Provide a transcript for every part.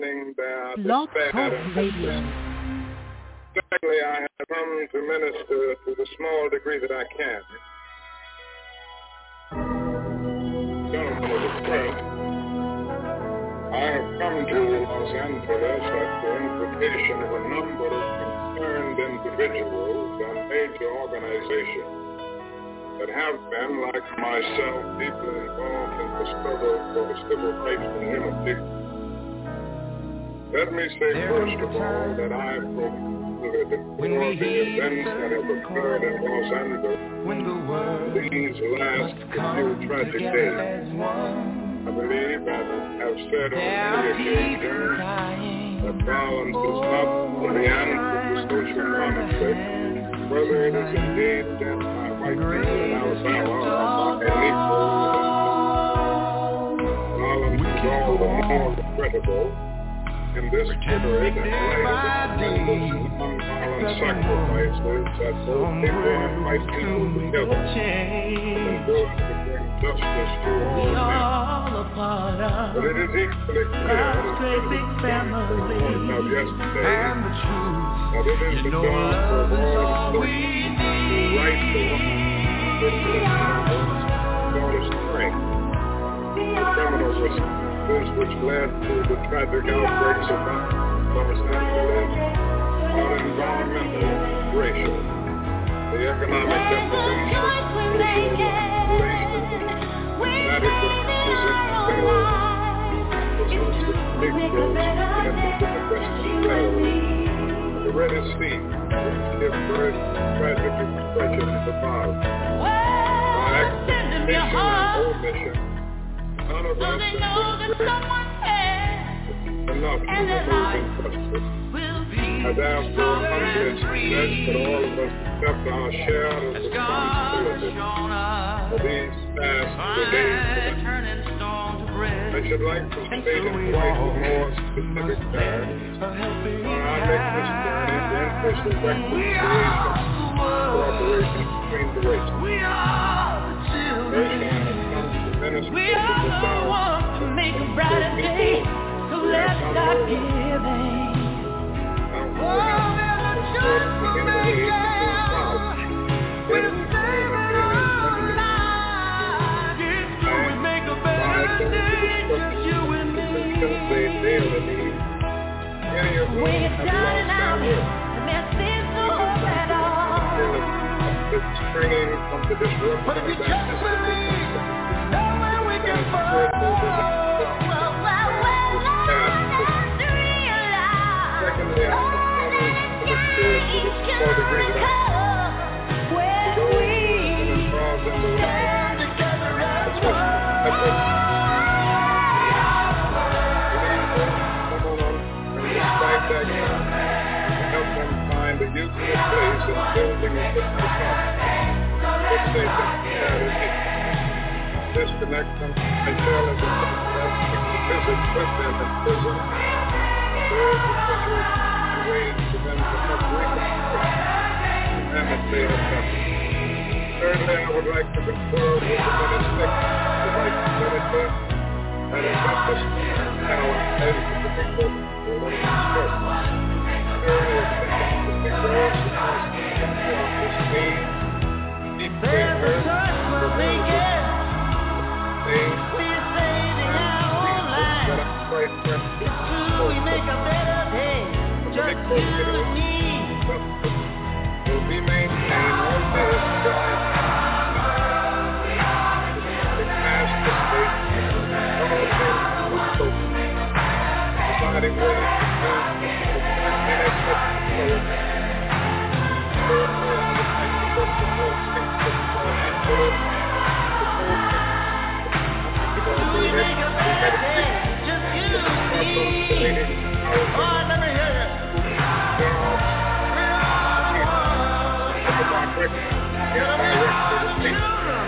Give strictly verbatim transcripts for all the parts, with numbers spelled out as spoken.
abandoning their Blog despair Talk and Radio. Secondly, I have come to minister to the small degree that I can. Gentlemen of the press, I have come to Los Angeles at the invitation of a number of concerned individuals and major organizations that have been, like myself, deeply involved in the struggle for the civil rights and human dignity. Let me say first of all that I proclaim deplore the events that have occurred in Los Angeles these last few tragic days. I believe and have said on many occasions that violence is not the answer to social conflict, whether it is indeed death by white people in Alabama or by Negroes. Violence is all the more regrettable in this period and light of the nonviolent sacrifices that both people and white people together and those to bring justice to all men. But it is equally clear that the point of yesterday that it is the job of all who right the wrong to strength. The criminal response which led to the tragic outbreaks of Los Angeles are environmental, racial, the economic deprivation, social inadequate physical, the social Negroes and the Western Railroad, the Red Sea, which give birth to tragic expressions of violence. By expectation and omission, none of us enough to remove injustice. I therefore humbly suggest that all of us accept our share of responsibility for these past two days. I should like to state in quite more specific terms when I make this journey the interest of reconciliation and cooperation between the races. First, I have come to minister to the South to make a brighter day, so let's start giving. Oh, there's a transformation. We're saving our lives. Yes, so we make a better day, just you and me. When you're down and out, the mess is so bad all. It's springing from the disruption. But if you just believe, know where we can fall. Well, well, well, let's realize. Secondly, I have come to the degree that I when we stand together as one. Despite that, help them find a useful place in building a physical process, which they can share with me. Disconnect them, I tell them that to visit with them in prison, serve the pressure and ways for them to help reconstruct them if they have done. Thirdly, I would like to confer with the minister, the vice minister, that is not the power as the people who want to construct. Thirdly, it's the Negroes who must conform this need, deep favor, for making we're saving our lives. It's true, we make a better day, just you and me. Will be maintained all this joy. The past mistakes, all things with hope, providing ways to move and accept the flow. Thirdly, I would like to work the whole state of Los We make a better day, just you and me. Oh, let me hear you. Get them in all the children.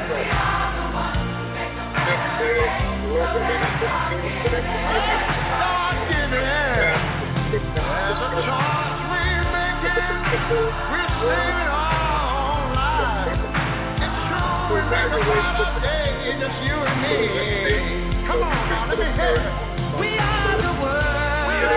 Start giving. There's a choice we're making. We're saving our lives. It's true, we make a better day, just you and me. Come on now, let me hear it. We are the world.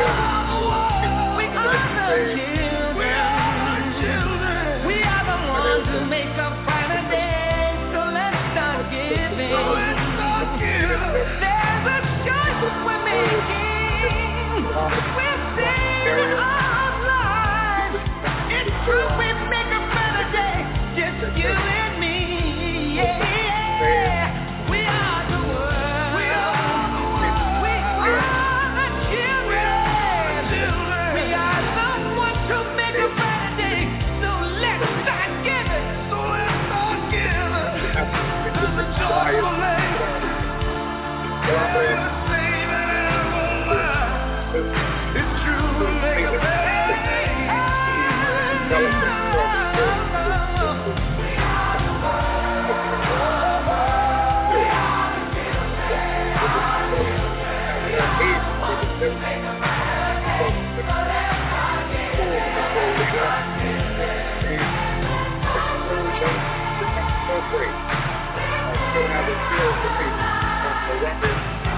appeals to me from the Robert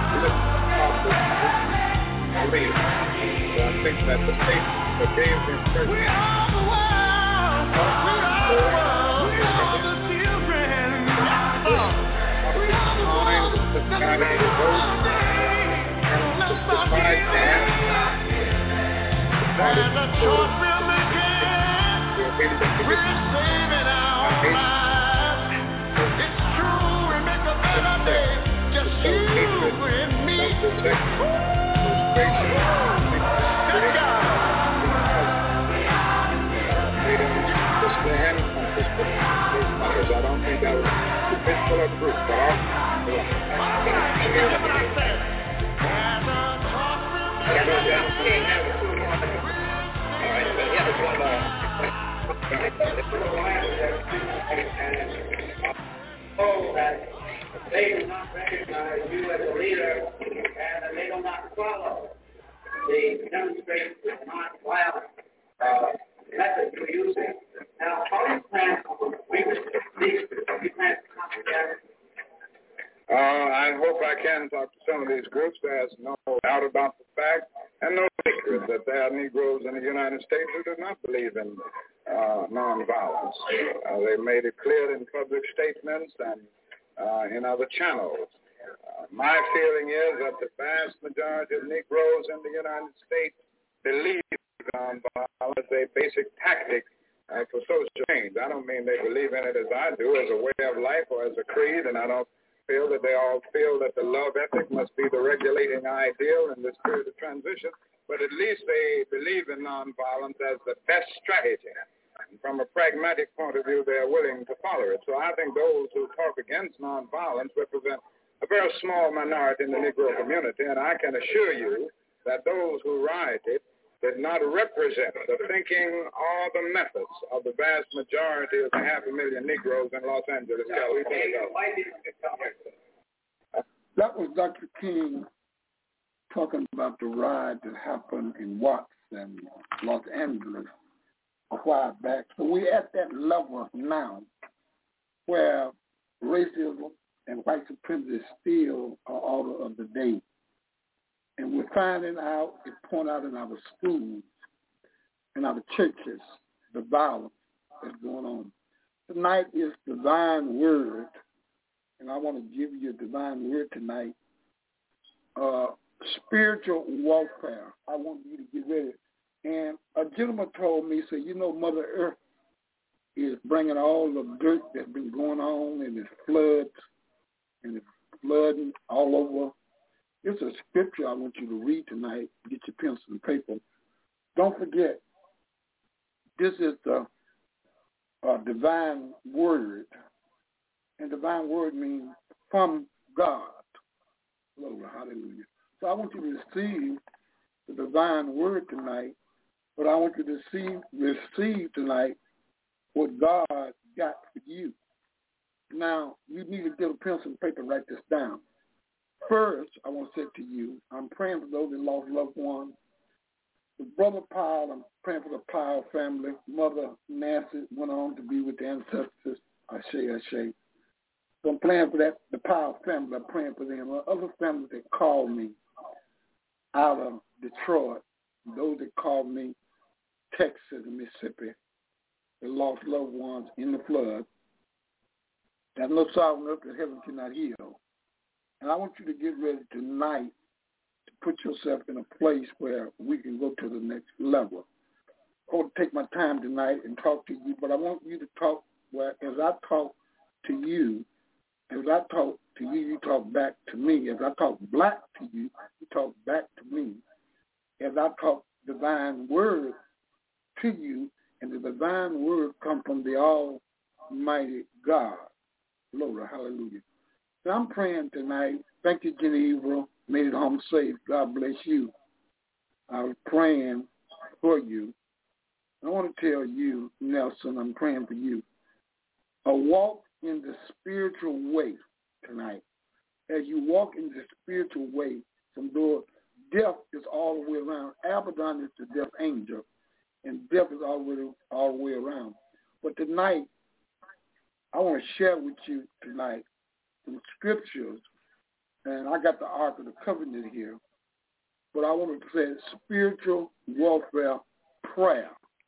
believe. So I think that the statement that gave the impression we are the world, we are the world, we are the children, we are the world, the society, let's start here. There's a choice we're making, we're saving our lives. It's true, we make a better day, just you and me. I don't think that was a fistful of fruit, but all Oh, that they do not recognize you as a leader, and they do not follow the demonstration of non-violent uh, methods you're using. Now, how do you plan to these plan to come together? Uh, I hope I can talk to some of these groups. There's no doubt about the fact and no secret that there are Negroes in the United States who do not believe in uh, nonviolence. Uh, they made it clear in public statements and uh, in other channels. Uh, my feeling is that the vast majority of Negroes in the United States believe nonviolence as a basic tactic uh, for social change. I don't mean they believe in it as I do, as a way of life or as a creed, and I don't feel that they all feel that the love ethic must be the regulating ideal in this period of transition, but at least they believe in nonviolence as the best strategy. And from a pragmatic point of view, they're willing to follow it. So I think those who talk against nonviolence represent a very small minority in the Negro community, and I can assure you that those who rioted did not represent the thinking or the methods of the vast majority of the half a million Negroes in Los Angeles, California. That was Doctor King talking about the riot that happened in Watts and Los Angeles a while back. So we're at that level now where racism and white supremacy is still an order of the day. And we're finding out, it's pointed out in our schools, in our churches, the violence that's going on. Tonight is divine word, and I want to give you a divine word tonight. Uh, spiritual warfare. I want you to get ready. And a gentleman told me, so you know Mother Earth is bringing all the dirt that's been going on, and it's floods, and it's flooding all over. It's a scripture I want you to read tonight. Get your pencil and paper. Don't forget, this is the uh, divine word. And divine word means from God. Glory, hallelujah. So I want you to receive the divine word tonight, but I want you to see, receive tonight what God got for you. Now, you need to get a pencil and paper and write this down. First, I want to say to you, I'm praying for those that lost loved ones. The brother Powell, I'm praying for the Powell family. Mother Nancy went on to be with the ancestors. Ashe, Ashe. So I'm praying for that, the Powell family. I'm praying for them. Other families that called me out of Detroit, those that called me Texas and Mississippi, that lost loved ones in the flood. There's no sorrow on earth that heaven cannot heal. And I want you to get ready tonight to put yourself in a place where we can go to the next level. I want to take my time tonight and talk to you, but I want you to talk, where as I talk to you, as I talk to you, you talk back to me. As I talk black to you, you talk back to me. As I talk divine word to you, and the divine word come from the Almighty God. Glory, hallelujah. So I'm praying tonight. Thank you, Geneva. Made it home safe. God bless you. I was praying for you. I want to tell you, Nelson, I'm praying for you. A walk in the spiritual way tonight. As you walk in the spiritual way, from door, death is all the way around. Abaddon is the death angel, and death is all the way, all the way around. But tonight, I want to share with you tonight some scriptures, and I got the Ark of the Covenant here, but I want to say spiritual warfare prayer.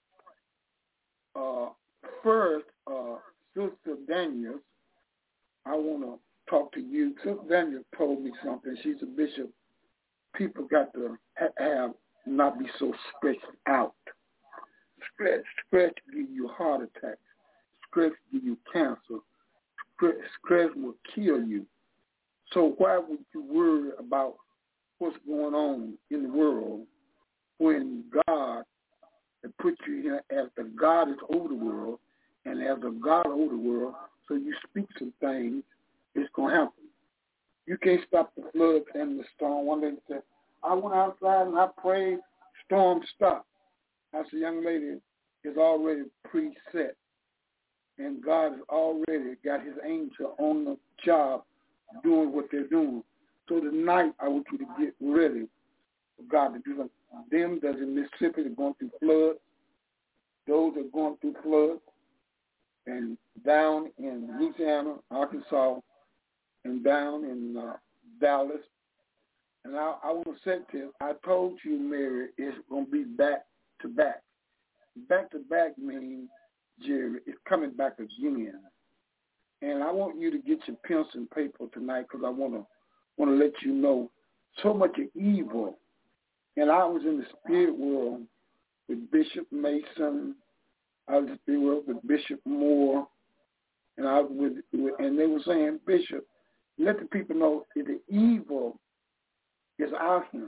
Uh, first, uh, Sister Daniels, I want to talk to you. Sister Daniels told me something. She's a bishop. People got to have, not be so stretched out. Stretch, stretch give you heart attacks. Stretch give you cancer. Stretch, stretch will kill you. So why would you worry about what's going on in the world when God put you here as the God is over the world, and as the God over the world, so you speak some things, it's going to happen. You can't stop the floods and the storm. One lady said, I went outside and I prayed, storm stopped. I said, young lady, it's already preset, and God has already got his angel on the job doing what they're doing. So tonight, I want you to get ready for God to do something. Them that's in Mississippi are going through floods. Those are going through floods. And down in Louisiana, Arkansas, and down in uh, Dallas. And I, I want to say this. I told you, Mary, it's going to be back to back. Back to back means, Jerry, it's coming back again. And I want you to get your pencil and paper tonight because I want to want to let you know so much of evil. And I was in the spirit world with Bishop Mason. I was in the spirit world with Bishop Moore. And I was with, with and they were saying, Bishop, let the people know that the evil is out here.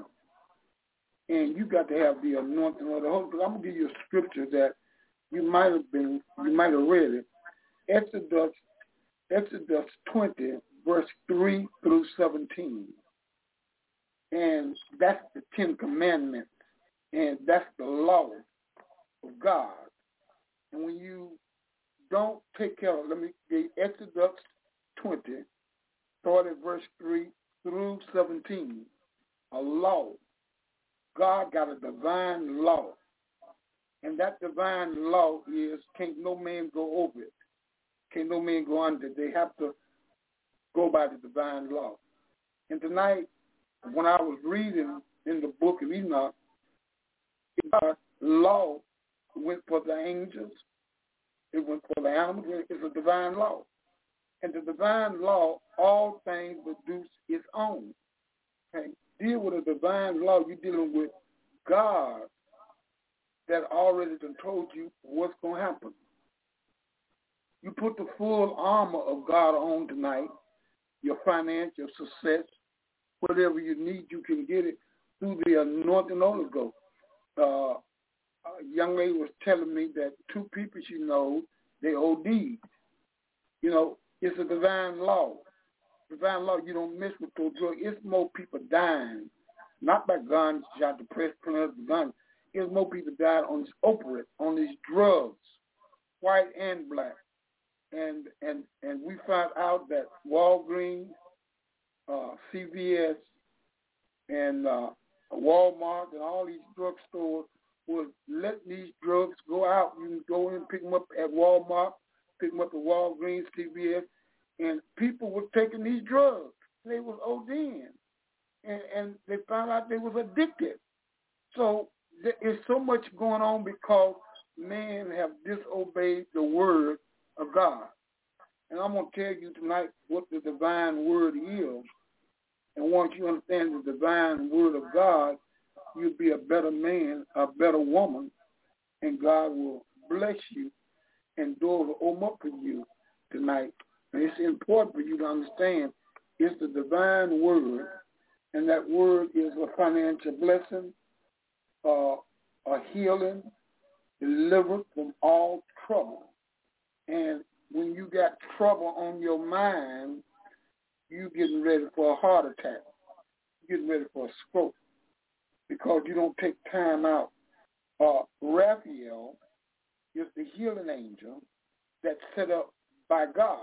And you got to have the anointing of the Holy Ghost. I'm going to give you a scripture that you might have been, you might have read it. Exodus, Exodus twenty, verse three through seventeen. And that's the Ten Commandments. And that's the law of God. And when you don't take care of it, let me get Exodus twenty, start at verse three through seventeen. A law. God got a divine law. And that divine law is can't no man go over it. Can't no man go under it. They have to go by the divine law. And tonight, when I was reading in the book of Enoch, God's law went for the angels. It went for the animals. It's a divine law. And the divine law, all things produce its own. Okay? Deal with a divine law, you're dealing with God that already done told you what's going to happen. You put the full armor of God on tonight, your financial success, whatever you need, you can get it through the anointing Holy Ghost. Uh, a young lady was telling me that two people she knows, they O D'd. You know, it's a divine law. Divine law, you don't mess with those drugs. It's more people dying, not by guns, shot the press, plenty guns. It's more people dying on this opioid, on these drugs, white and black. And and and we found out that Walgreens, uh, C V S, and uh, Walmart and all these drugstores will let these drugs go out. You can go in and pick them up at Walmart, pick them up at Walgreens, C V S, and people were taking these drugs. They was ODing, and, and they found out they was addicted. So there's so much going on because men have disobeyed the word of God. And I'm going to tell you tonight what the divine word is. And once you understand the divine word of God, you'll be a better man, a better woman, and God will bless you and doors will open up for you tonight. And it's important for you to understand it's the divine word, and that word is a financial blessing, uh, a healing, delivered from all trouble. And when you got trouble on your mind, you getting ready for a heart attack. You're getting ready for a stroke because you don't take time out. Uh, Raphael is the healing angel that's set up by God.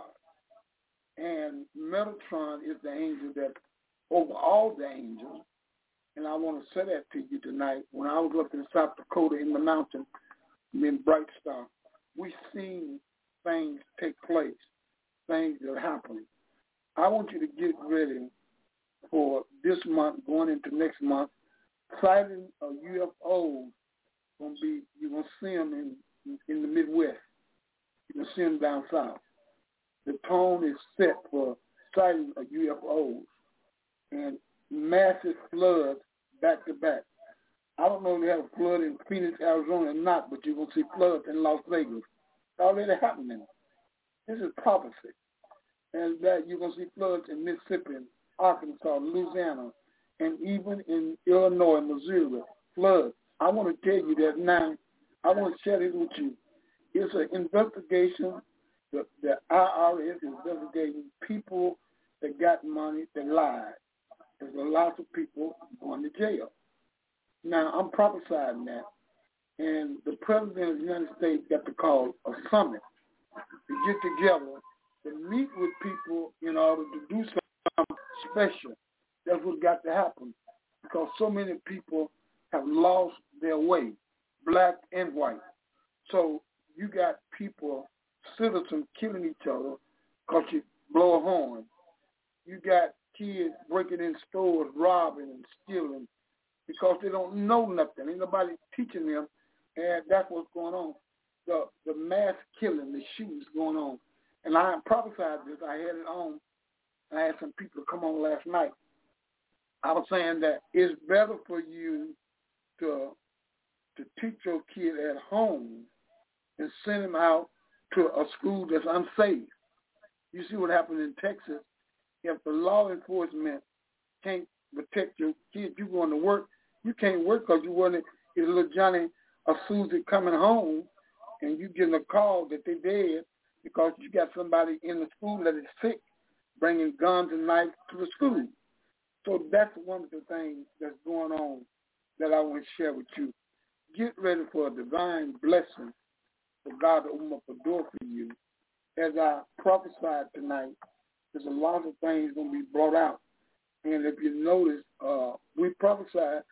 And Metatron is the angel that over all the angels. And I want to say that to you tonight. When I was up in South Dakota in the mountain, in Bright Star, we seen things take place, things that happen. I want you to get ready for this month, going into next month. Sighting of U F Os gonna be you're gonna see them in in the Midwest. You're gonna see them down south. The tone is set for sighting of U F Os and massive floods back to back. I don't know if they have a flood in Phoenix, Arizona or not, but you're gonna see floods in Las Vegas. It's already happening. This is prophecy. And that you're going to see floods in Mississippi, Arkansas, Louisiana, and even in Illinois and Missouri, floods. I want to tell you that now. I want to share this with you. It's an investigation. The, the I R S is investigating people that got money that lied. There's a lot of people going to jail. Now, I'm prophesying that. And the President of the United States got to call a summit to get together to meet with people in order to do something special. That's what's got to happen because so many people have lost their way, black and white. So you got people, citizens killing each other because you blow a horn. You got kids breaking in stores, robbing and stealing because they don't know nothing. Ain't nobody teaching them, and that's what's going on. The the mass killing, the shootings going on. And I prophesied this. I had it on. I had some people come on last night. I was saying that it's better for you to to teach your kid at home and send him out to a school that's unsafe. You see what happened in Texas. If the law enforcement can't protect your kid, you going to work, you can't work because you want to, is little Johnny or Susie coming home and you getting a call that they dead because you got somebody in the school that is sick bringing guns and knives to the school. So that's one of the things that's going on that I want to share with you. Get ready for a divine blessing for God to open up a door for you. As I prophesied tonight, there's a lot of things going to be brought out. And if you notice, uh, we prophesied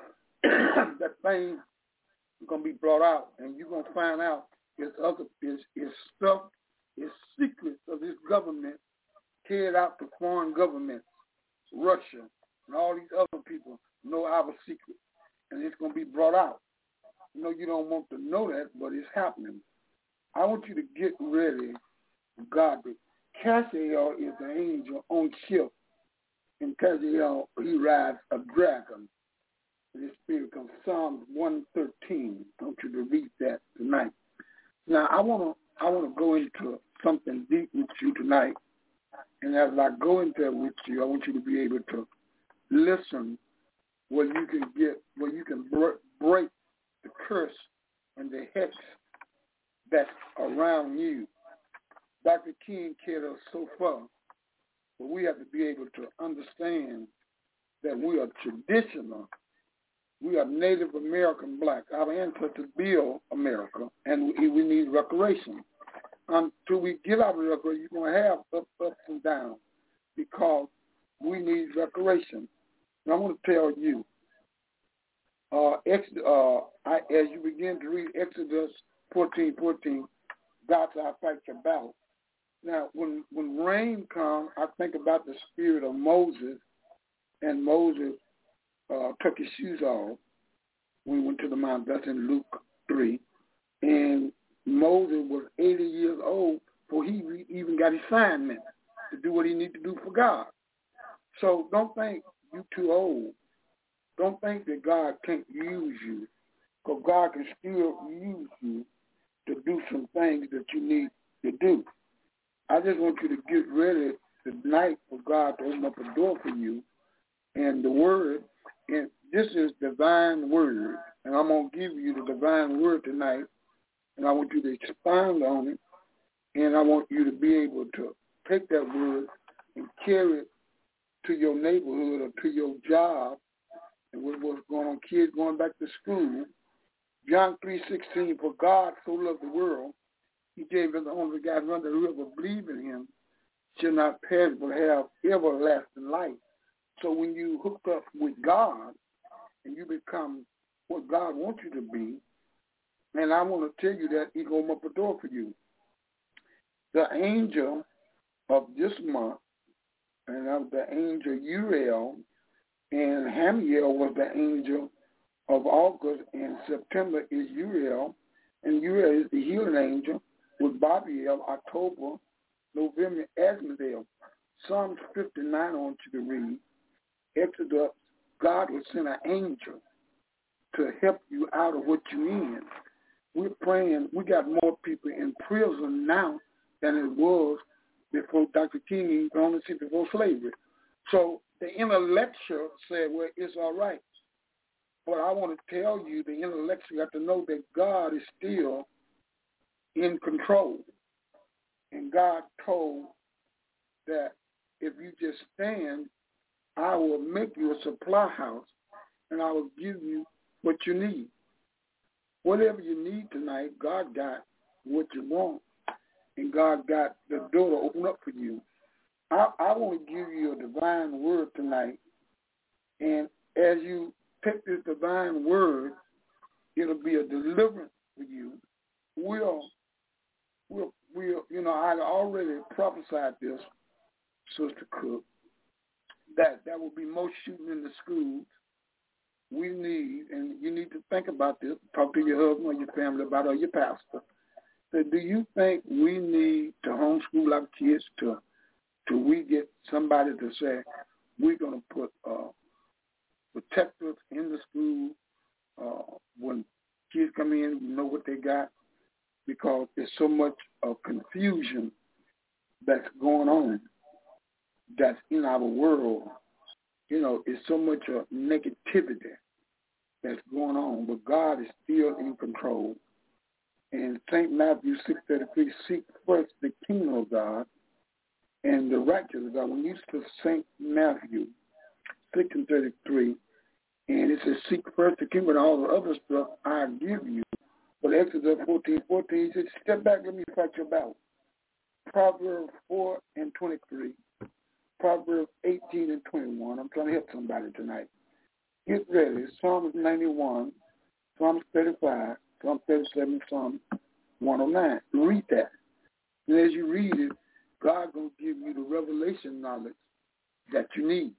that things are going to be brought out, and you're going to find out it's other, it's, it's stuff, it's secrets of this government carried out to foreign governments, Russia, and all these other people know our secrets, and it's going to be brought out. You know, you don't want to know that, but it's happening. I want you to get ready for God. Cassiel is the angel on ship, and Cassiel, he rides a dragon. This spirit comes Psalms one thirteen. I want you to read that tonight. Now, I want to I want to go into something deep with you tonight, and as I go into it with you, I want you to be able to listen where you can get, where you can break the curse and the hex that's around you. Doctor King carried us so far, but we have to be able to understand that we are traditional. We are Native American black. Our ancestors built America, and we, we need reparation. Until we get out of reparation, you're going to have ups, ups and downs because we need reparation. And I want to tell you, uh, ex, uh, I, as you begin to read Exodus fourteen fourteen, God said, I fight your battle. Now, when when rain comes, I think about the spirit of Moses, and Moses uh, took his shoes off. We went to the mount. That's in Luke three. And Moses was eighty years old before he re- even got assignment to do what he needed to do for God. So don't think you're too old. Don't think that God can't use you, because God can still use you to do some things that you need to do. I just want you to get ready tonight for God to open up a door for you. And the word, and this is divine word, and I'm going to give you the divine word tonight, and I want you to expound on it, and I want you to be able to take that word and carry it to your neighborhood or to your job, and with what's going on, kids going back to school. John three sixteen, for God so loved the world, he gave us the only God run that whoever believe in him shall not perish but have everlasting life. So when you hook up with God and you become what God wants you to be, and I want to tell you that he's going to open up a door for you. The angel of this month and that was the angel Uriel, and Hamiel was the angel of August, and September is Uriel, and Uriel is the healing angel, with Babiel, October, November, Asmodel. Psalms fifty-nine I want you to read. Exodus, God will send an angel to help you out of what you're in. We're praying, we got more people in prison now than it was before Doctor King on the seat before slavery. So the intellectual said, well, it's all right. But I want to tell you, the intellectual have to know that God is still in control. And God told that if you just stand, I will make you a supply house, and I will give you what you need. Whatever you need tonight, God got what you want, and God got the door to open up for you. I, I want to give you a divine word tonight, and as you take this divine word, it'll be a deliverance for you. We'll, we'll, we'll you know, I already prophesied this, Sister Cook, that there will be more shooting in the schools. We need, and you need to think about this, talk to your husband or your family about it, or your pastor. So do you think we need to homeschool our kids to, till we get somebody to say, we're going to put uh, protectors in the school uh, when kids come in, we know what they got, because there's so much uh, confusion that's going on, that's in our world. You know, it's so much uh, negativity that's going on, but God is still in control. And Saint Matthew six thirty-three, seek first the kingdom of God and the righteousness of God. When you to Saint Matthew six and thirty-three, and it says, seek first the kingdom and all the other stuff I give you. But Exodus fourteen fourteen, he says, step back, let me fight your battle. Proverbs four and twenty-three. Proverbs eighteen and twenty-one. I'm trying to help somebody tonight. Get ready. Psalms ninety-one, Psalms thirty-five, Psalm thirty-seven, Psalm one oh nine. Read that. And as you read it, God's going to give you the revelation knowledge that you need.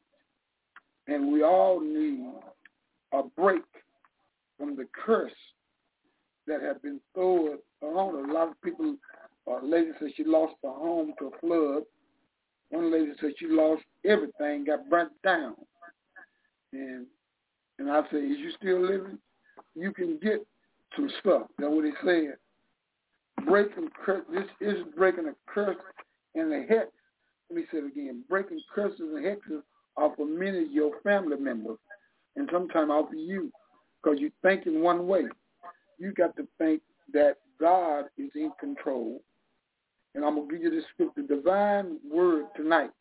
And we all need a break from the curse that have been thrown on. A lot of people, a lady said she lost her home to a flood. One lady said she lost everything, got burnt down. And and I said, is you still living? You can get some stuff. That's what he said. Breaking curse, this is breaking a curse and a hex. Let me say it again. Breaking curses and hexes off of many of your family members, and sometimes off of you, because you think in one way. You got to think that God is in control. And I'm going to give you this scripture. The divine word tonight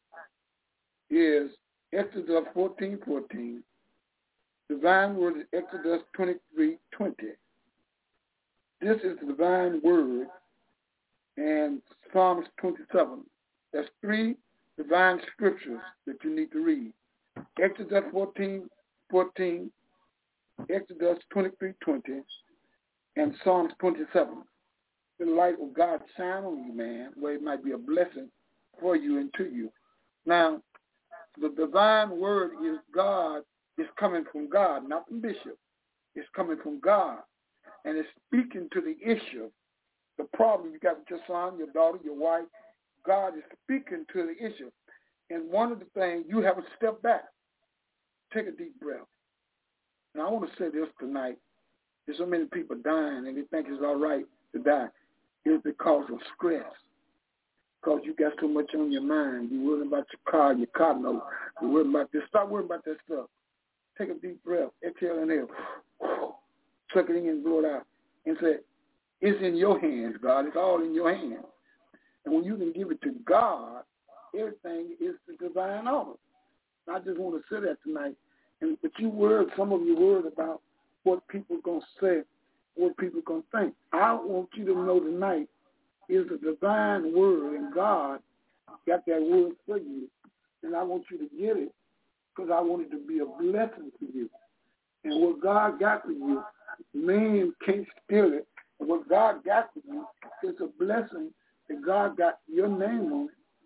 is Exodus fourteen fourteen. Divine word is Exodus twenty-three twenty. This is the divine word, and Psalms twenty-seven. That's three divine scriptures that you need to read. Exodus fourteen fourteen, Exodus twenty-three twenty, and Psalms twenty-seven. The light of God shine on you, man, where it might be a blessing for you and to you. Now, the divine word is God, is coming from God, not from Bishop. It's coming from God. And it's speaking to the issue, the problem you got with your son, your daughter, your wife. God is speaking to the issue. And one of the things, you have to step back. Take a deep breath. And I want to say this tonight. There's so many people dying, and they think it's all right to die. It's because of stress. Because you got so much on your mind. You're worrying about your car, your car note. You're worrying about this. Stop worrying about that stuff. Take a deep breath. Exhale and inhale. Suck it in and blow it out. And say, it's in your hands, God. It's all in your hands. And when you can give it to God, everything is the divine order. I just want to say that tonight. And but you worried, some of you worried about what people are going to say, what people are going to think. I want you to know tonight is the divine word, and God got that word for you. And I want you to get it because I want it to be a blessing to you. And what God got for you, man can't steal it. And what God got for you is a blessing that God got your name on it.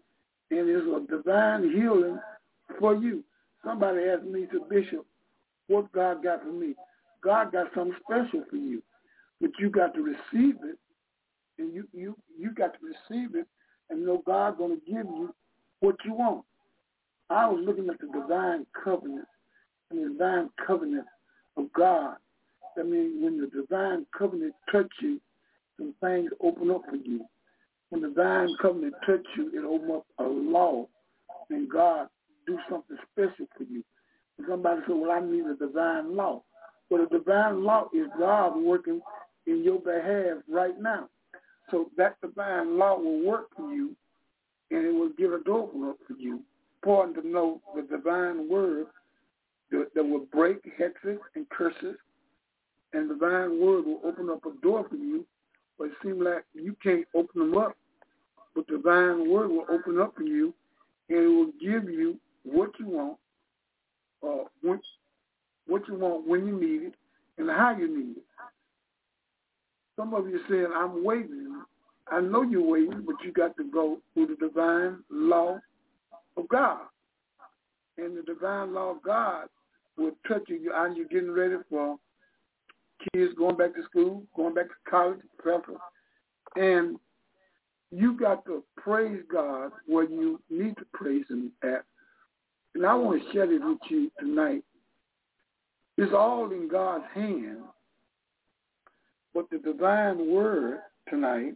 And it's a divine healing for you. Somebody asked me, to Bishop, what God got for me? God got something special for you. But you got to receive it, and you you, you got to receive it and know God's going to give you what you want. I was looking at the divine covenant, and the divine covenant of God. I mean, when the divine covenant touch you, some things open up for you. When the divine covenant touch you, it open up a law, and God do something special for you. And somebody said, well, I need a divine law. Well, the divine law is God working in your behalf right now. So that divine law will work for you, and it will give a door open up for you. Important to know the divine word that, that will break hexes and curses, and the divine word will open up a door for you, but it seems like you can't open them up. But the divine word will open up for you, and it will give you what you want, uh, when, what you want when you need it, and how you need it. Some of you saying, I'm waiting. I know you're waiting, but you got to go through the divine law of God. And the divine law of God will touch you, and you're getting ready for kids going back to school, going back to college, professor. And you got to praise God where you need to praise Him at. And I want to share this with you tonight. It's all in God's hand. But the divine word tonight,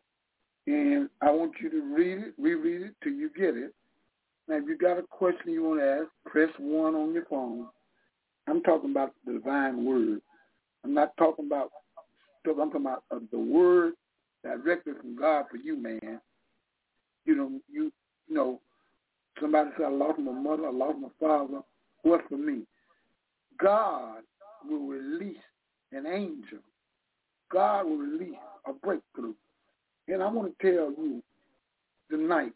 and I want you to read it, reread it till you get it. Now, if you got a question you want to ask, press one on your phone. I'm talking about the divine word. I'm not talking about stuff. I'm talking about uh, the word directly from God for you, man. You know, you, you know, somebody said, I lost my mother, I lost my father. What's for me? God will release an angel. God will release a breakthrough. And I want to tell you tonight,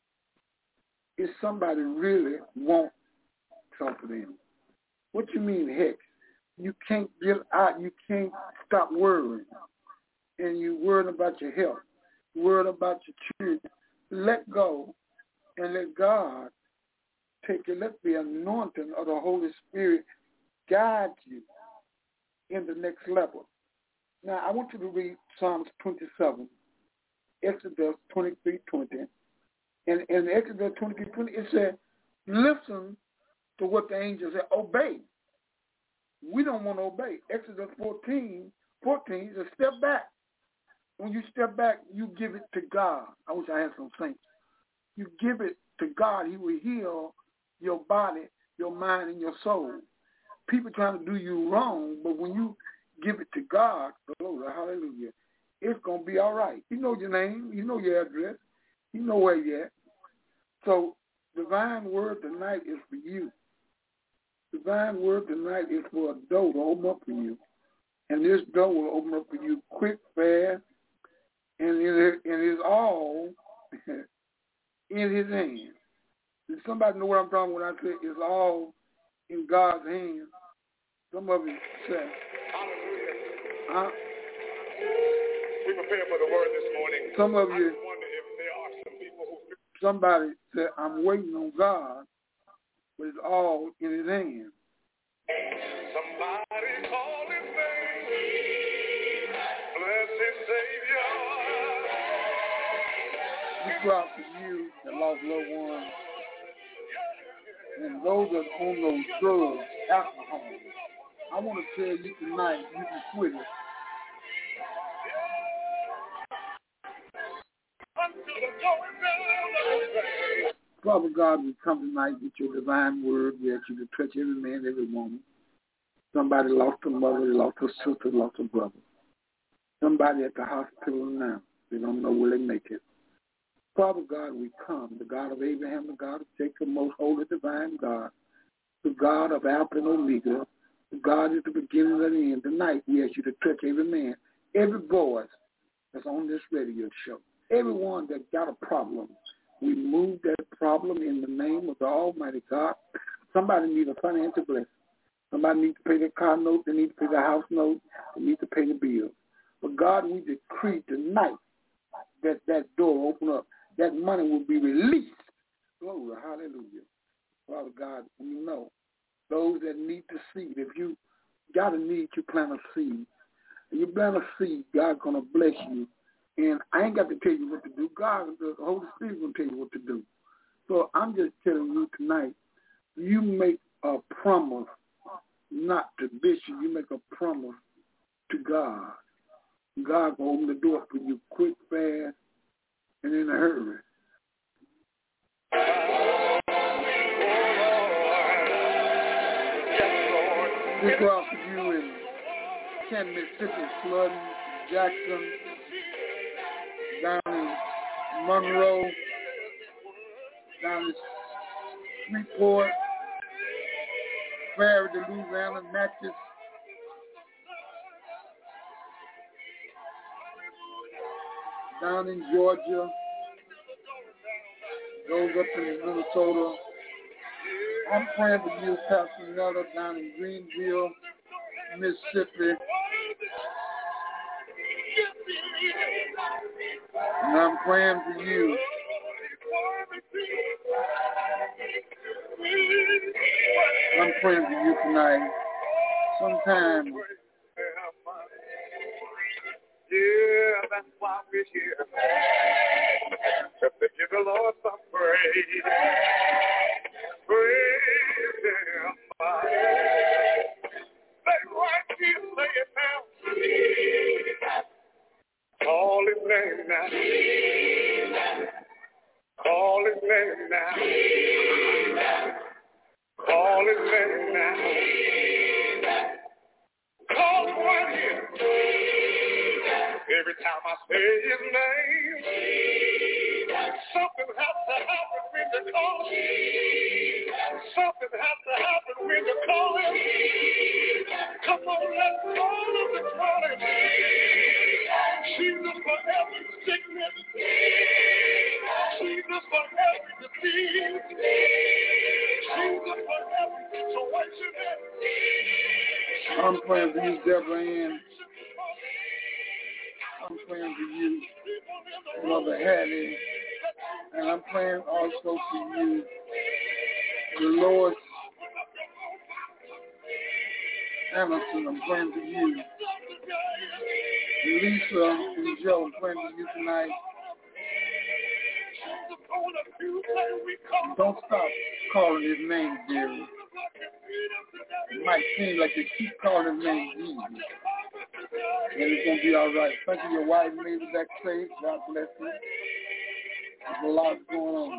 if somebody really wants something in them. What you mean, heck? You can't get out. You can't stop worrying. And you're worried about your health. You're worried about your children. Let go and let God take it. Let the anointing of the Holy Spirit guide you in the next level. Now, I want you to read Psalms twenty-seven, Exodus twenty-three twenty. And in Exodus twenty-three twenty, it said, listen to what the angel said, obey. We don't want to obey. Exodus fourteen fourteen is a step back. When you step back, you give it to God. I wish I had some saints. You give it to God. He will heal your body, your mind, and your soul. People trying to do you wrong, but when you give it to God, glory, hallelujah, it's going to be all right. You know your name. You know your address. You know where you're at. So divine word tonight is for you. Divine word tonight is for a door to open up for you. And this door will open up for you quick, fast, and it is all in His hands. Does somebody know what I'm talking about when I say it's all in God's hands? Some of you say, huh? We prepare for the word this morning. Some of you, I just wonder if there are some people who... Somebody said, I'm waiting on God, but it's all in His hands. Somebody call His name. Blessed Savior. We cry out for you that lost loved ones and those that are on those drugs, alcohol. I want to tell you tonight, you can quit it. Father God, we come tonight with your divine word. We ask you to touch every man, every woman. Somebody lost a mother, they lost a sister, lost a brother. Somebody at the hospital now, they don't know will they make it. Father God, we come, the God of Abraham, the God of Jacob, most holy divine God, the God of Alpha and Omega, the God is the beginning and the end. Tonight, we ask you to touch every man, every voice that's on this radio show, everyone that got a problem. We move that problem in the name of the Almighty God. Somebody needs a financial blessing. Somebody needs to pay their car note. They need to pay their house note. They need to pay the bill. But God, we decree tonight that that door open up. That money will be released Glory, hallelujah. Father God, we know those that need the seed. If you got a need, you plant a seed. And you plant a seed, God's going to bless you. And I ain't got to tell you what to do. God, the Holy Spirit will tell you what to do. So I'm just telling you tonight, you make a promise not to bitch you. You make a promise to God. God will open the door for you quick, fast, and in a hurry. We go out for you in Canton, Mississippi, flooding, Jackson, down in Monroe, down in Shreveport, Prairie, Louisiana, Natchez, down in Georgia, goes up in Minnesota. I'm praying for you, Pastor Miller, down in Greenville, Mississippi. And I'm praying for you. I'm praying for you tonight. Sometime. Yeah, that's why we're here. Just to give the Lord some praise. Praise Him. Say right here, say it now. Call His name now. Call His name now. Call His name now. Call Him right here. Every time I say His name, something has to happen when you call Him. Something has to happen when you call Him. Come on, let's call Him this morning. Jesus for every sickness. Jesus for every disease. Jesus for every situation. I'm praying for you, Deborah Ann. I'm praying for you, Mother Hattie. And I'm praying also for you, Dolores Anderson. I'm praying for you, Lisa and Joe. I'm praying for you tonight. Don't stop calling His name, dearie. It might seem like you keep calling His name Jesus. And it's going to be all right. Thank you, your wife made it back safe. God bless you. There's a lot going on.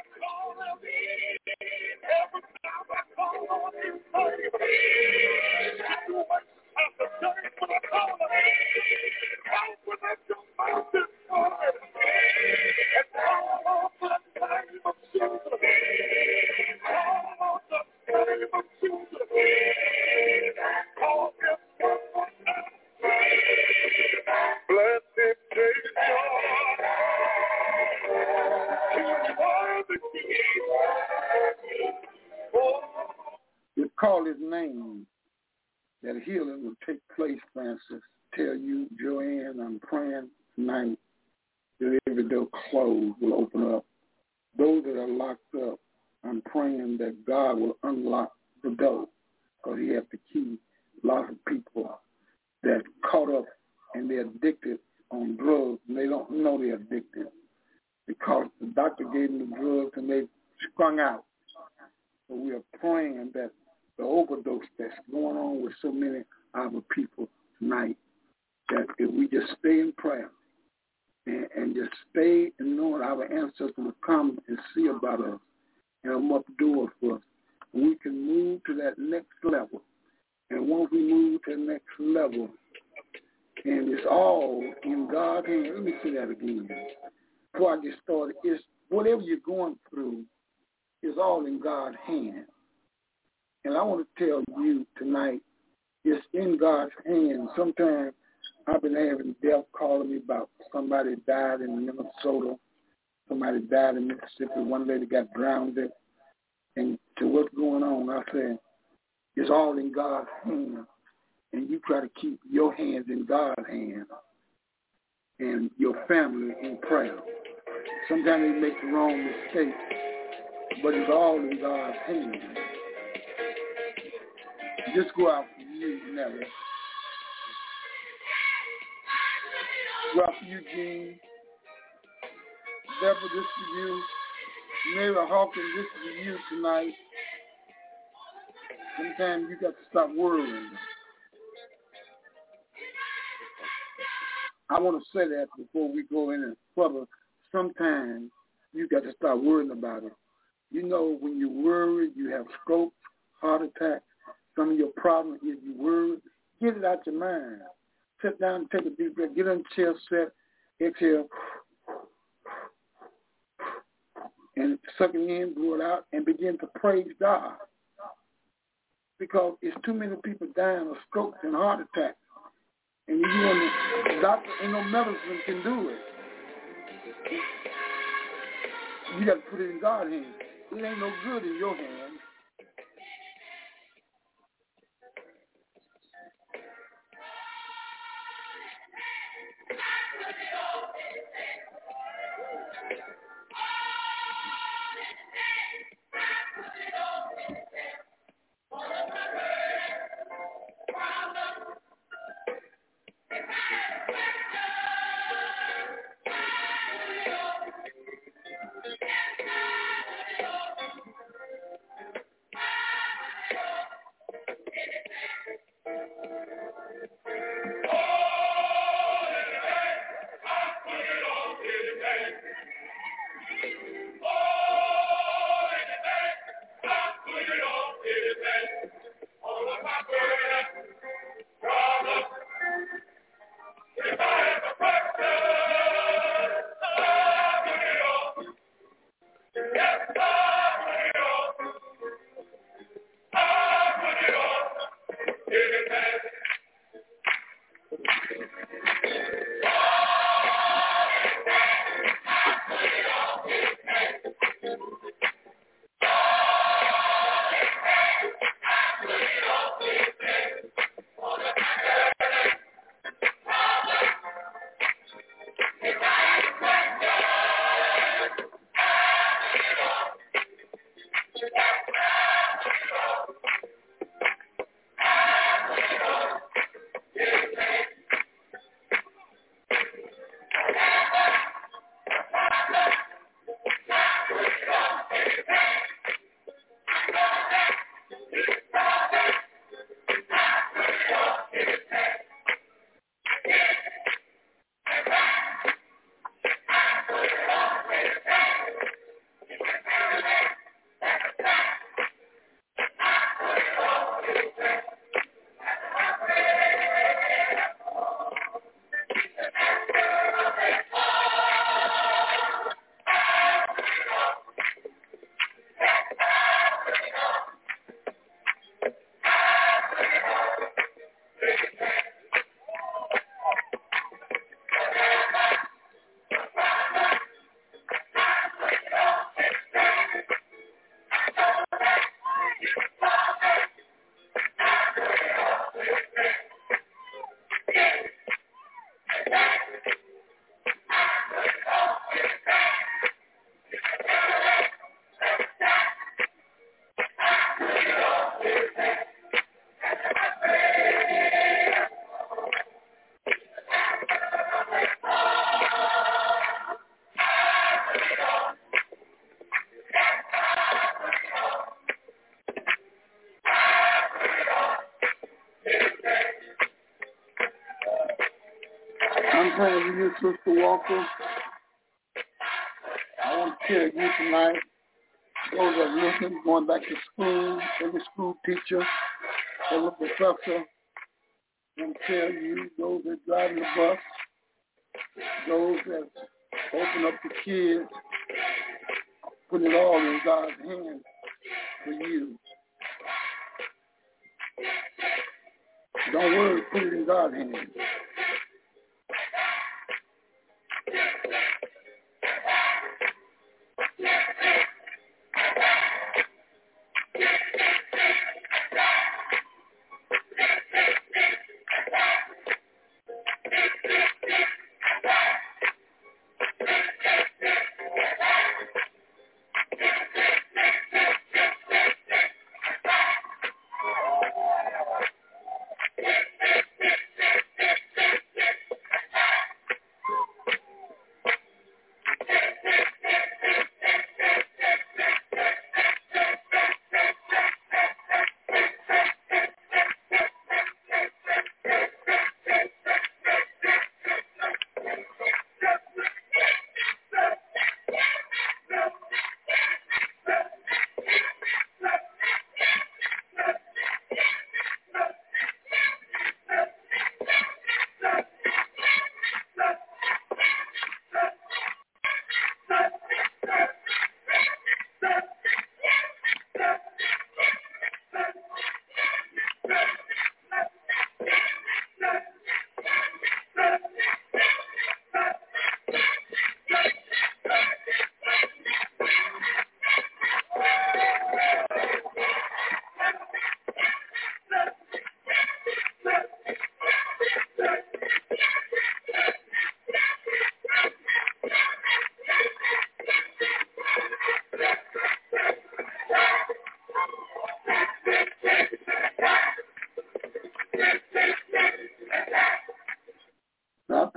You call His name, that healing will take place, Francis. Tell you, Joanne, I'm praying tonight that every door closed will open up. Those that are locked up, I'm praying that God will unlock the door, because He has the key. Lots of people that caught up and they're addicted on drugs, and they don't know they're addicted because the doctor gave them the drugs and they sprung out. So we are praying that the overdose that's going on with so many of our people tonight, that if we just stay in prayer and, and just stay and knowing our ancestors will come and see about us and open up doors for us, we can move to that next level. And once we move to the next level, and it's all in God's hands. Let me say that again before I get started. It's whatever you're going through is all in God's hands. And I want to tell you tonight, it's in God's hands. Sometimes I've been having death calling me about somebody died in Minnesota, somebody died in Mississippi, one lady got drowned. And to what's going on, I said, it's all in God's hands. And you try to keep your hands in God's hands and your family in prayer. Sometimes they make the wrong mistakes, but it's all in God's hands. Just go out for you, Nelly. Go out for you, Gene. Deborah, this for you. Mary Hawkins, this is for you tonight. Sometimes you got to stop worrying. I want to say that before we go any further. Sometimes you got to stop worrying about it. You know, when you worry, you have strokes, heart attacks. Some of your problems is you worry. Get it out your mind. Sit down and take a deep breath. Get on the chair, set, exhale, and suck it in, blow it out, and begin to praise God. Because it's too many people dying of strokes and heart attacks. And you want the doctor, ain't no medicine can do it. You got to put it in God's hands. It ain't no good in your hands. I'm praying for you, Sister Walker. I want to tell you tonight, those that are listening, going back to school, every school teacher, every professor, I want to tell you, those that drive the bus, those that open up the kids, put it all in God's hands for you. Don't worry, put it in God's hands.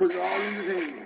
put it all in his hands.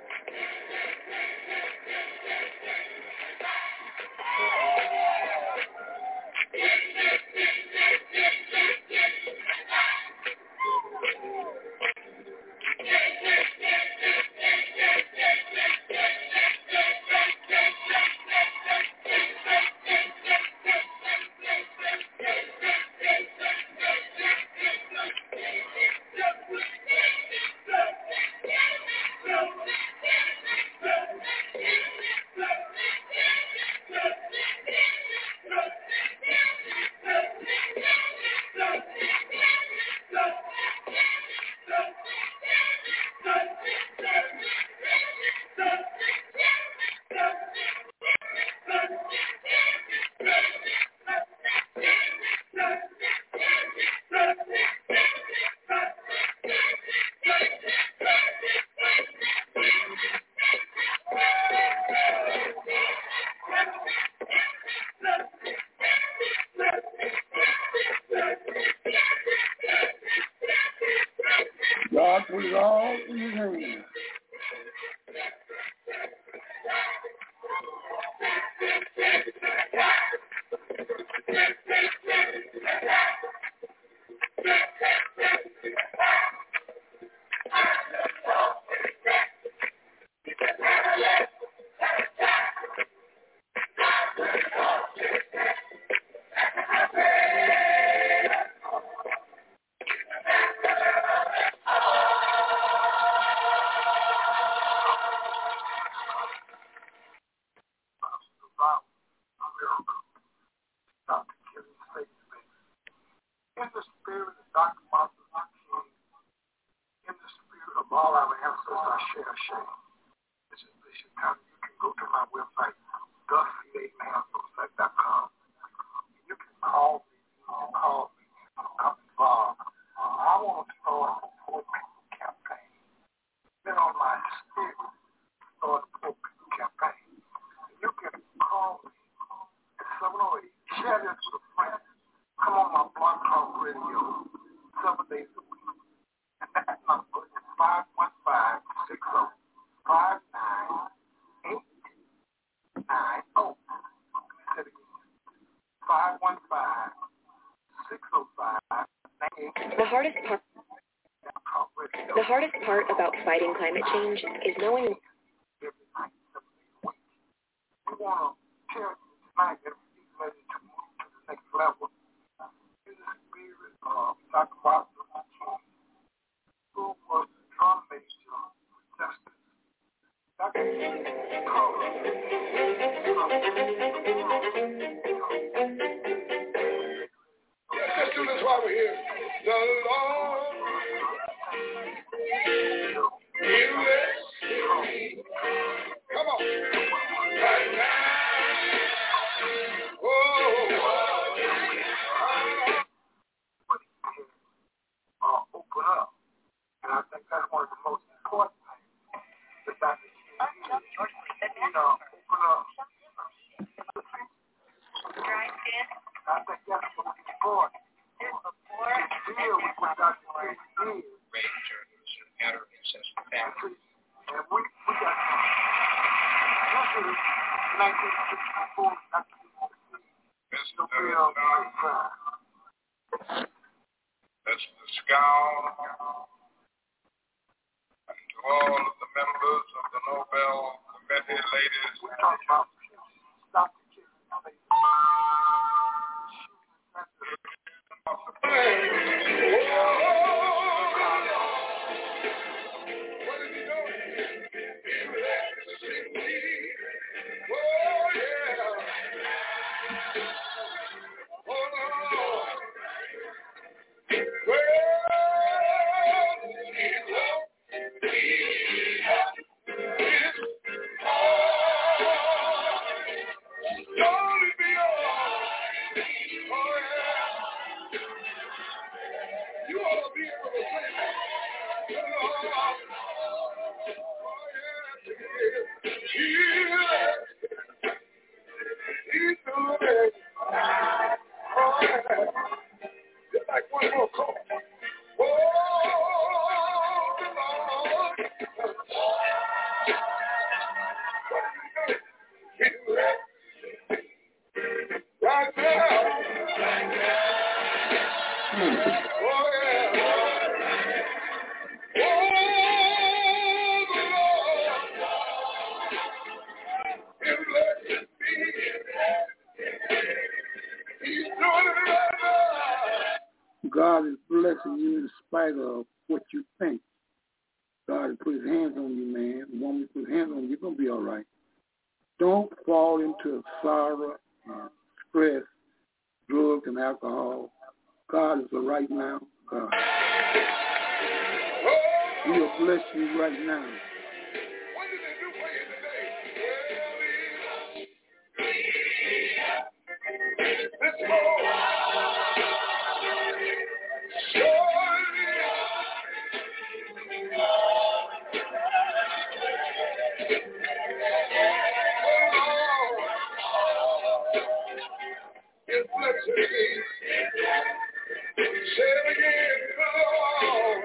God put it all in his hands. The hardest part, the hardest part about fighting climate change is knowing. We want to tell you tonight that we're ready to move to the next level. In the spirit of Doctor Martin Luther King, who was the drum major for justice. Doctor King called us let's do this while we're here. The Lord will rescue me. Come on. Right now. Oh, oh, uh, open up. And I think that's one of the most important things that Doctor King did. You know, open up. I think that's what's important. Deal with what Doctor King did. And we, we got this is nineteen sixty-four. Doctor King That's the bill. That's the scowl. And to all of the members of the Nobel Committee, ladies We and talk about Doctor King. what is he doing? He rescued me. Oh, yeah. Oh, Lord. Well, he won't be his all. spite of what you think. God has put his hands on you, man. The woman put his hands on you, you're going to be all right. Don't fall into sorrow and stress, drugs and alcohol. God is a right now God. He will bless you right now. What did they do for you today? Let's go. It's blessing me. Say it again, Lord.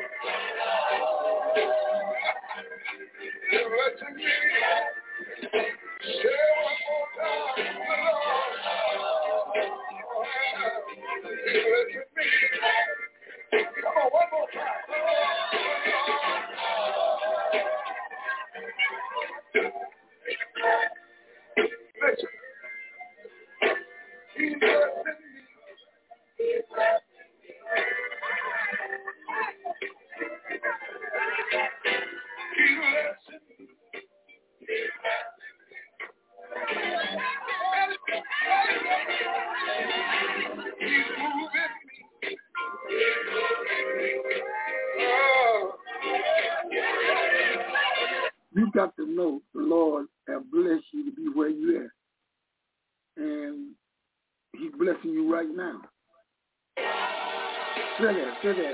It's blessing me. Say it one more time, Lord. It's blessing me. Come on, one more time. Listen. He's blessing me. He's blessing me. He's blessing me. He's blessing me. He's moving me. He's moving me. Oh. You got to know the Lord has blessed you to be where you at. And he's blessing you right now. Say that, say that.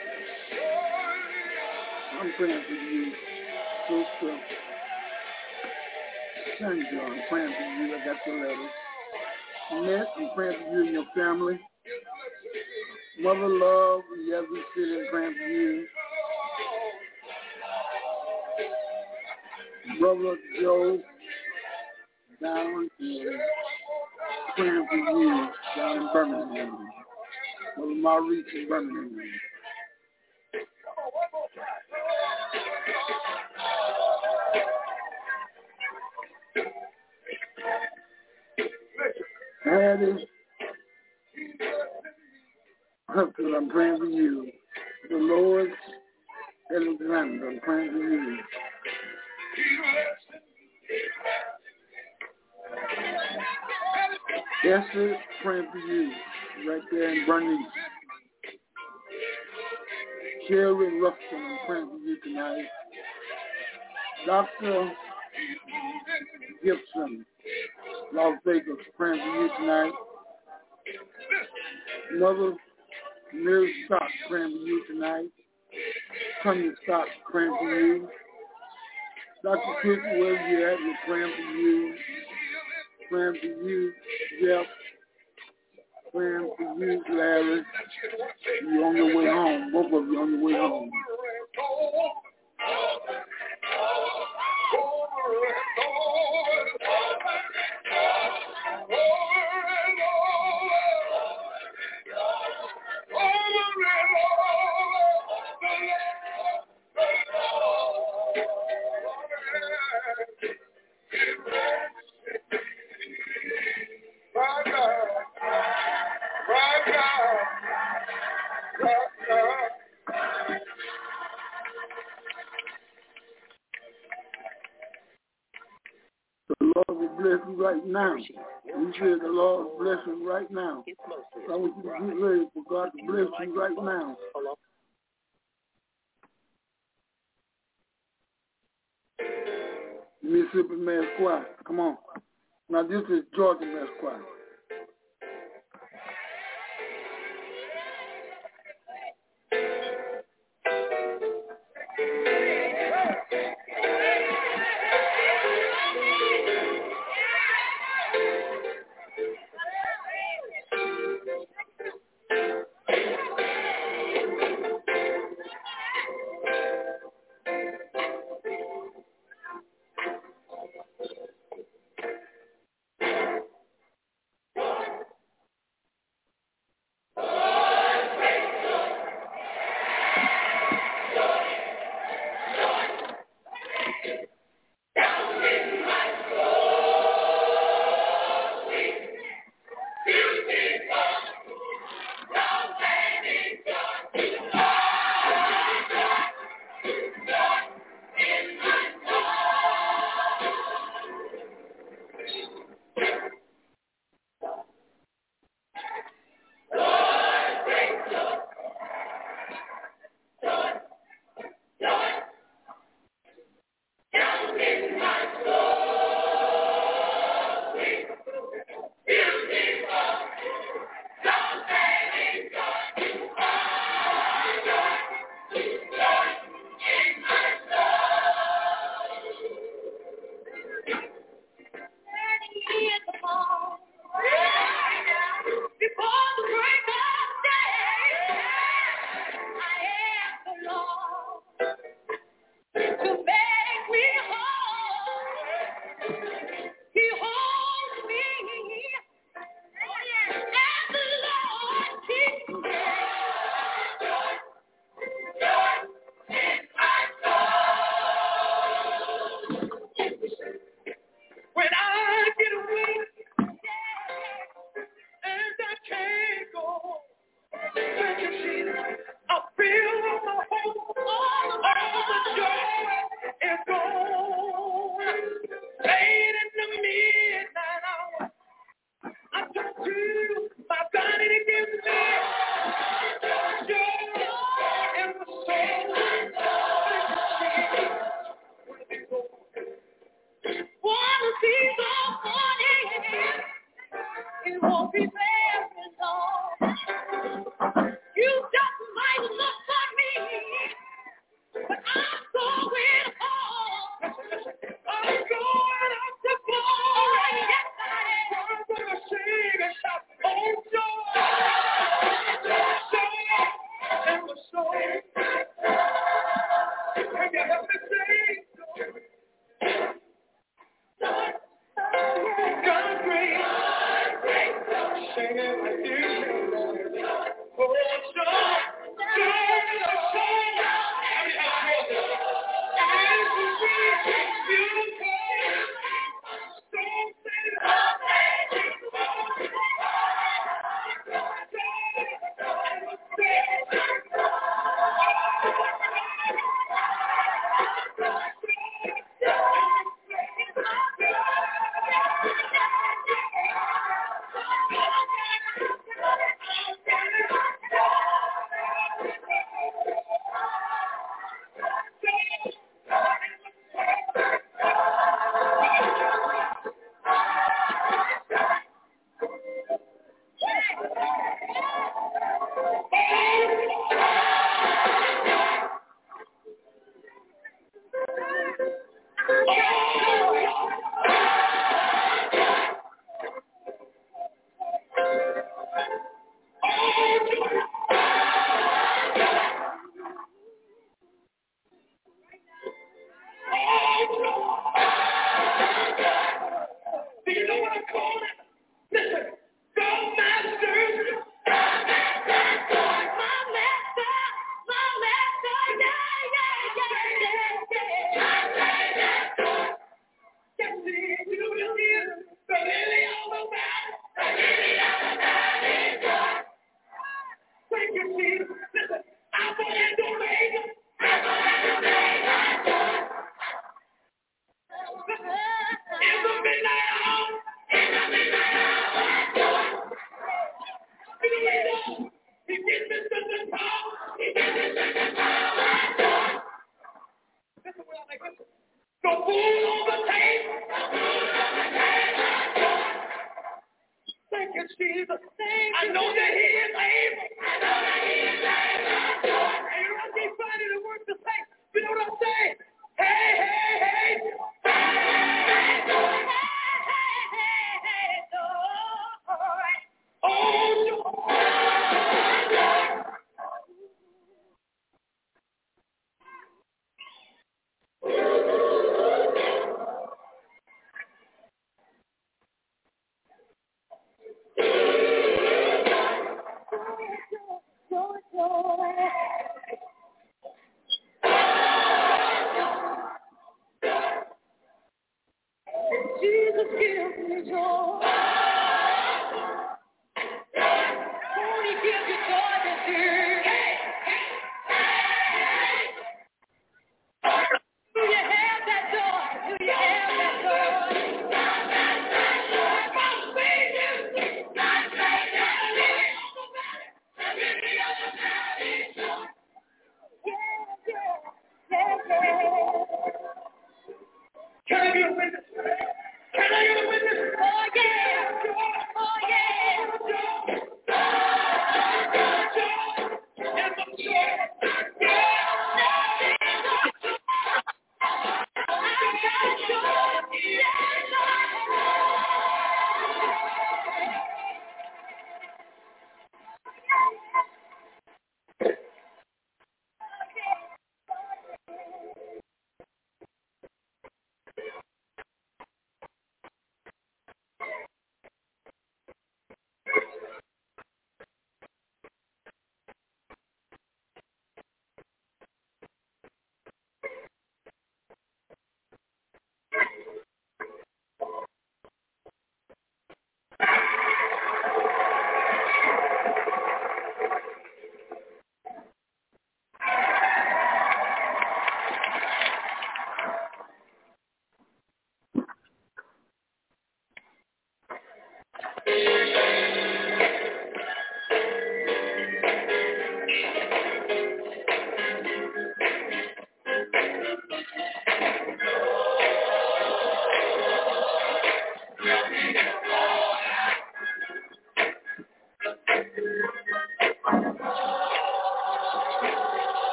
I'm praying for you, sister. Thank you. I'm praying for you. I got your letter. Annette, I'm praying for you and your family. Mother Love, yes, we sit and praying for you. Brother Joe, down in praying for you down in Birmingham. Brother Maurice in Birmingham. Hattie, Hudson, I'm praying for you. The Lord, Alexander, I'm praying for you. Esther, praying for you, right there in Bernice. Sherry and Ruffin, I'm praying for you tonight. Doctor Gibson, Las Vegas, praying for you tonight. Mother Mary Scott, praying for you tonight. Tanya Scott, praying for you. Doctor Chris, where you at, we're praying for you. Praying for you, Jeff. Praying for you, Larry. You're on your way home. Both of you on your way home. Right now. You said the Lord bless him right now. I want you to get ready for God to bless you right now. Mississippi Mass Choir. Come on. Now this is Georgia Mass Choir.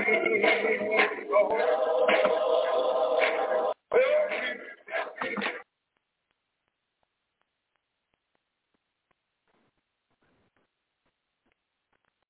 Lord.